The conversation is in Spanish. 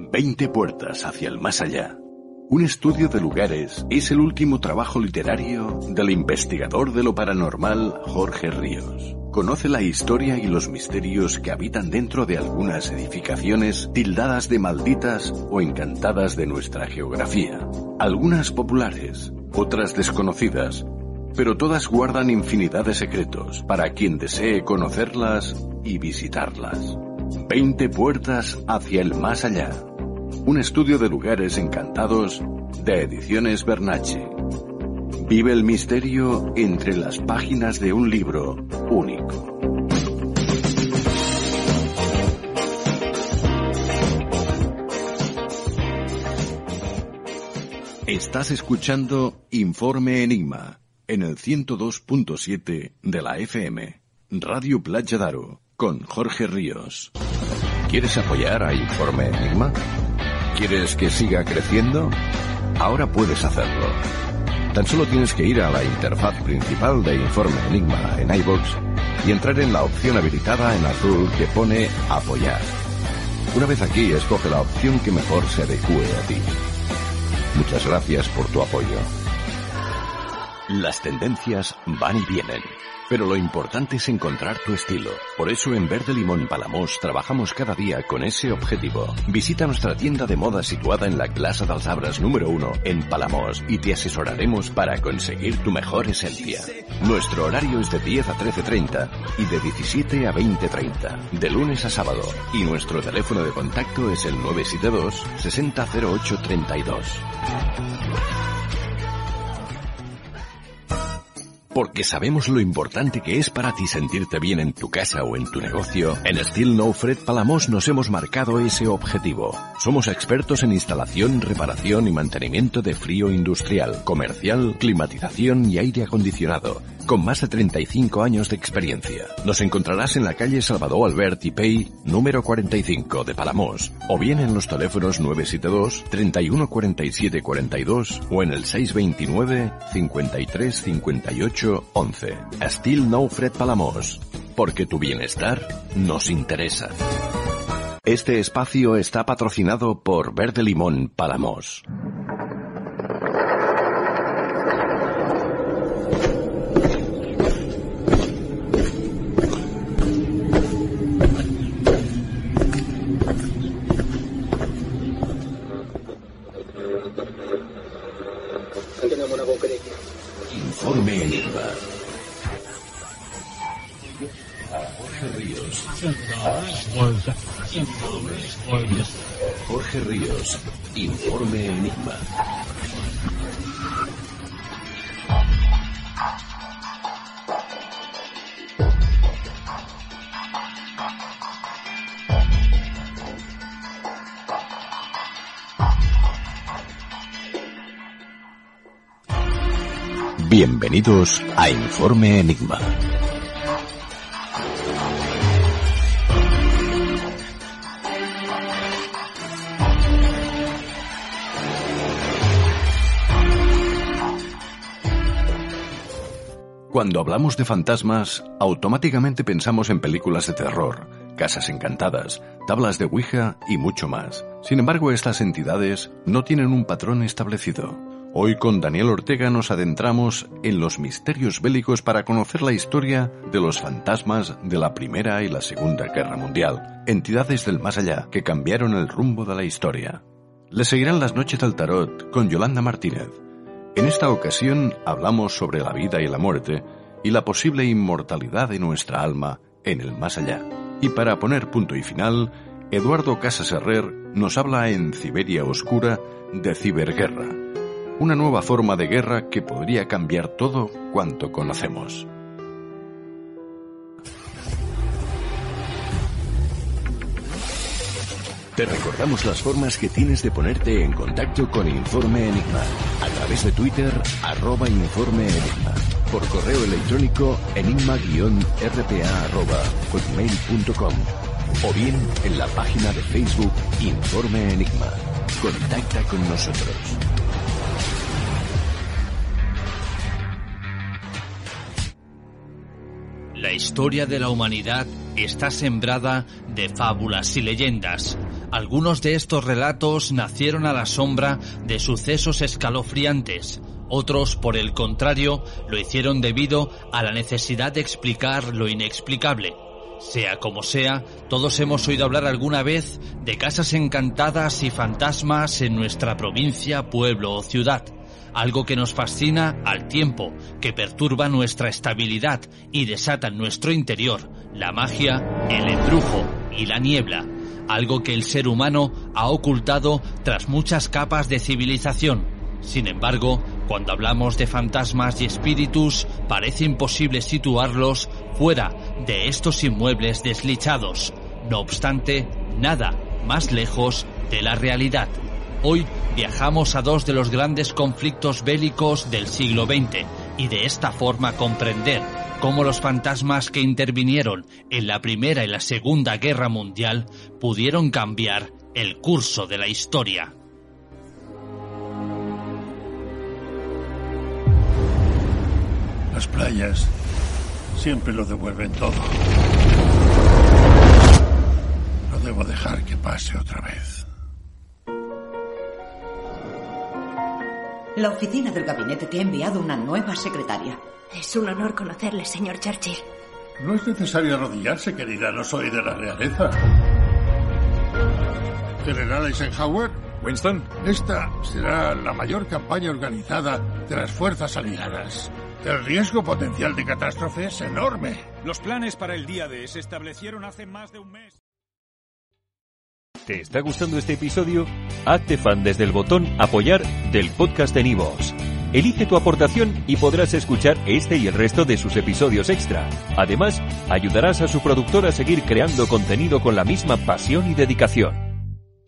20 puertas hacia el más allá. Un estudio de lugares es el último trabajo literario del investigador de lo paranormal Jorge Ríos. Conoce la historia y los misterios que habitan dentro de algunas edificaciones tildadas de malditas o encantadas de nuestra geografía. Algunas populares, otras desconocidas, pero todas guardan infinidad de secretos para quien desee conocerlas y visitarlas. 20 puertas hacia el más allá. Un estudio de lugares encantados de Ediciones Bernache. Vive el misterio entre las páginas de un libro único. Estás escuchando Informe Enigma en el 102.7 de la FM, Radio Platja d'Aro, con Jorge Ríos. ¿Quieres apoyar a Informe Enigma? ¿Quieres que siga creciendo? Ahora puedes hacerlo. Tan solo tienes que ir a la interfaz principal de Informe Enigma en iVoox y entrar en la opción habilitada en azul que pone Apoyar. Una vez aquí, escoge la opción que mejor se adecue a ti. Muchas gracias por tu apoyo. Las tendencias van y vienen, pero lo importante es encontrar tu estilo. Por eso en Verde Limón Palamós trabajamos cada día con ese objetivo. Visita nuestra tienda de moda situada en la Plaça dels Arbres número 1 en Palamós y te asesoraremos para conseguir tu mejor esencia. Nuestro horario es de 10 a 13:30 y de 17 a 20:30, de lunes a sábado. Y nuestro teléfono de contacto es el 972 60 08 32. Porque sabemos lo importante que es para ti sentirte bien en tu casa o en tu negocio, en Estil Nou Fred Palamós nos hemos marcado ese objetivo. Somos expertos en instalación, reparación y mantenimiento de frío industrial, comercial, climatización y aire acondicionado, con más de 35 años de experiencia. Nos encontrarás en la calle Salvador Albert i Pei, número 45 de Palamós, o bien en los teléfonos 972 31 47 42 o en el 629 53 58 11. Estil Nou Fred Palamós, porque tu bienestar nos interesa. Este espacio está patrocinado por Verde Limón Palamós. Informe Enigma. Jorge Ríos. Jorge Ríos. Informe Enigma. Bienvenidos a Informe Enigma. Cuando hablamos de fantasmas, automáticamente pensamos en películas de terror, casas encantadas, tablas de Ouija y mucho más. Sin embargo, estas entidades no tienen un patrón establecido. Hoy con Daniel Ortega nos adentramos en los misterios bélicos para conocer la historia de los fantasmas de la Primera y la Segunda Guerra Mundial, entidades del más allá que cambiaron el rumbo de la historia. Le seguirán las noches del tarot con Yolanda Martínez. En esta ocasión hablamos sobre la vida y la muerte y la posible inmortalidad de nuestra alma en el más allá. Y para poner punto y final, Eduardo Casas Herrer nos habla en Ciberia Oscura de ciberguerra. Una nueva forma de guerra que podría cambiar todo cuanto conocemos. Te recordamos las formas que tienes de ponerte en contacto con Informe Enigma. A través de Twitter, @Informe Enigma. Por correo electrónico, enigma-rpa@hotmail.com. O bien en la página de Facebook Informe Enigma. Contacta con nosotros. La historia de la humanidad está sembrada de fábulas y leyendas. Algunos de estos relatos nacieron a la sombra de sucesos escalofriantes. Otros, por el contrario, lo hicieron debido a la necesidad de explicar lo inexplicable. Sea como sea, todos hemos oído hablar alguna vez de casas encantadas y fantasmas en nuestra provincia, pueblo o ciudad. Algo que nos fascina al tiempo, que perturba nuestra estabilidad y desata en nuestro interior la magia, el embrujo y la niebla. Algo que el ser humano ha ocultado tras muchas capas de civilización. Sin embargo, cuando hablamos de fantasmas y espíritus, parece imposible situarlos fuera de estos inmuebles deslichados. No obstante, nada más lejos de la realidad. Hoy viajamos a dos de los grandes conflictos bélicos del siglo XX y de esta forma comprender cómo los fantasmas que intervinieron en la Primera y la Segunda Guerra Mundial pudieron cambiar el curso de la historia. Las playas siempre lo devuelven todo. No debo dejar que pase otra vez. La oficina del gabinete te ha enviado una nueva secretaria. Es un honor conocerle, señor Churchill. No es necesario arrodillarse, querida. No soy de la realeza. General Eisenhower. Winston. Esta será la mayor campaña organizada de las fuerzas aliadas. El riesgo potencial de catástrofe es enorme. Los planes para el día D se establecieron hace más de un mes. ¿Te está gustando este episodio? Hazte fan desde el botón Apoyar del podcast de Nivos. Elige tu aportación y podrás escuchar este y el resto de sus episodios extra. Además, ayudarás a su productor a seguir creando contenido con la misma pasión y dedicación.